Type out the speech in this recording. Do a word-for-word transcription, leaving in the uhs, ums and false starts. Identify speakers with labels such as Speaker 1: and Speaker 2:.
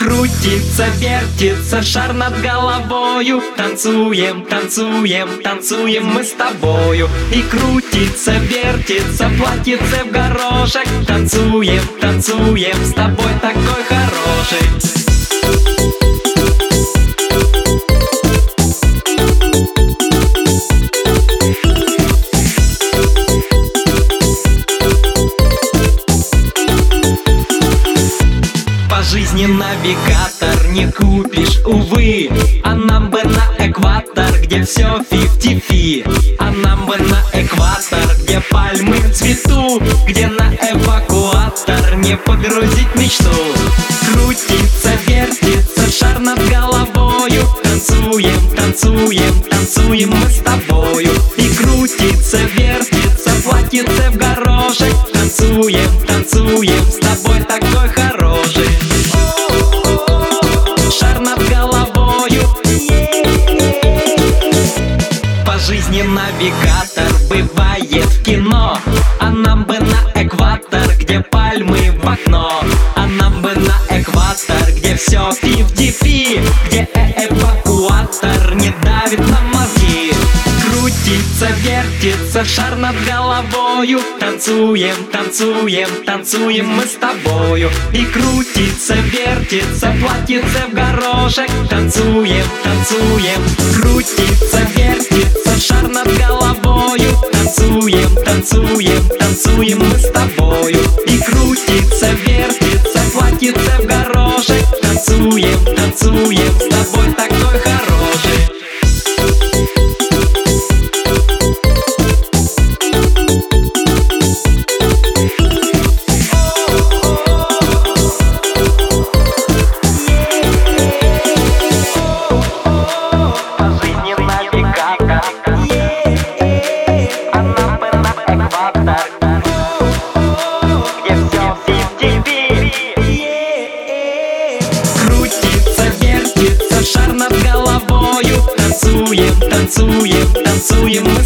Speaker 1: Крутится, вертится шар над головою. Танцуем, танцуем, танцуем мы с тобою. И крутится, вертится платьице в горошек. Танцуем, танцуем, с тобой такой хороший. По жизни навигатор не купишь, увы. А нам бы на экватор, где все фифти-фи. А нам бы на экватор, где пальмы в цвету, где на эвакуатор не погрузить мечту. Крутится, вертится шар над головою. Танцуем, танцуем, танцуем мы с тобою. И крутится, вертится платьице в горошек. Танцуем, танцуем, с тобой такой хороший. Шар над головою. По жизни навигатор бывает в кино. А нам бы на экватор, где пальмы в окно. А нам бы на экватор, где все фифти-фи, где эвакуатор не давит на мозги. Крутится, вертится шар над головою. Танцуем, танцуем, танцуем мы с тобою. И крутится, вертится платьице в горошек. Танцуем, танцуем, крутится, вертится шар над головою. Танцуем, танцуем, танцуем мы с тобою. И крутится, вертится платьице в горошек. Танцуем, танцуем, с тобой такой хороший. Танцуем, танцуем, танцуем мы